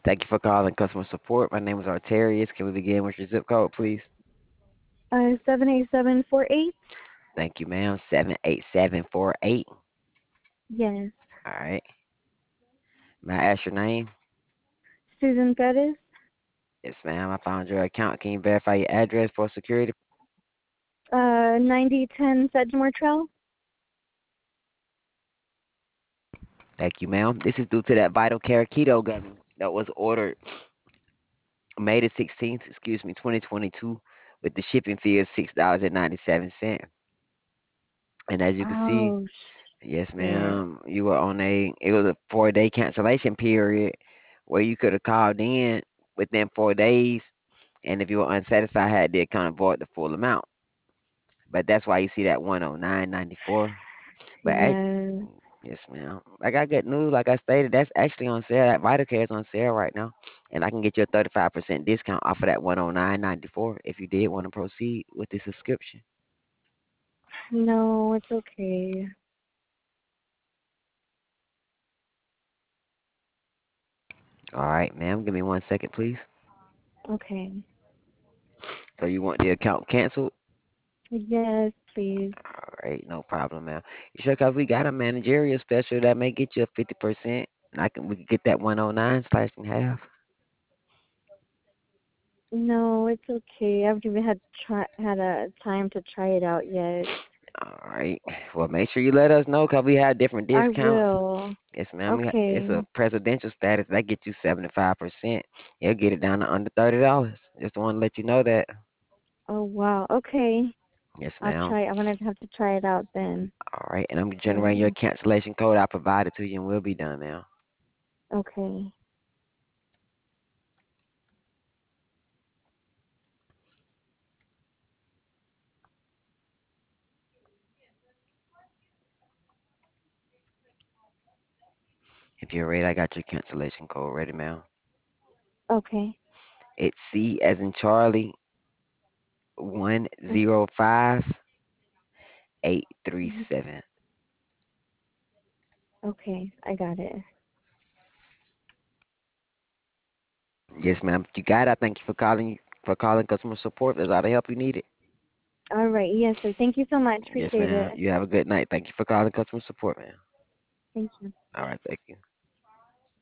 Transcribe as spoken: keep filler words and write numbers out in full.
Thank you for calling customer support. My name is Arterius. Can we begin with your zip code, please? Uh, seven eight seven four eight. Thank you, ma'am. seven eight seven four eight. Yes. All right. May I ask your name? Susan Pettis. Yes, ma'am. I found your account. Can you verify your address for security? Uh, ninety ten Sedgemore Trail. Thank you, ma'am. This is due to that Vital Care Keto gummy that was ordered May the sixteenth, excuse me, twenty twenty-two, with the shipping fee of six dollars and ninety-seven cents. And as you can see, Oh yes, shit. ma'am, you were on a, it was a four day cancellation period where you could have called in within four days. And if you were unsatisfied, had the account void the full amount. But that's why you see that one oh nine ninety-four. But as, Yes. yes, ma'am. I got good news. Like I stated, that's actually on sale. That VitaCare is on sale right now, and I can get you a thirty-five percent discount off of that one hundred nine ninety-four if you did want to proceed with the subscription. No, it's okay. All right, ma'am. Give me one second, please. Okay. So you want the account canceled? Yes, please. All right, no problem, ma'am. You sure? Cause we got a managerial special that may get you a fifty percent, and I can we can get that one hundred nine slashed in half. No, it's okay. I haven't even had try had a time to try it out yet. All right. Well, make sure you let us know because we have different I discounts. will. Yes, ma'am. We ha- It's Okay. a presidential status that gets you seventy-five percent. It'll get it down to under thirty dollars. Just want to let you know that. Oh wow. Okay. Yes, I'll ma'am. try. I'm gonna have to try it out then. All right. And I'm generating your Okay. cancellation code. I provided to you and we'll be done now. Okay. If you're ready, I got your cancellation code ready, ma'am. Okay. It's C as in Charlie, one zero five eight three Mhm. seven. Okay. I got it. Yes, ma'am. You got it. I thank you for calling for calling customer support. There's all the help you needed. All right. Yes, sir. Thank you so much. Yes, Appreciate ma'am. it. You have a good night. Thank you for calling customer support, man. Thank you. All right, thank you.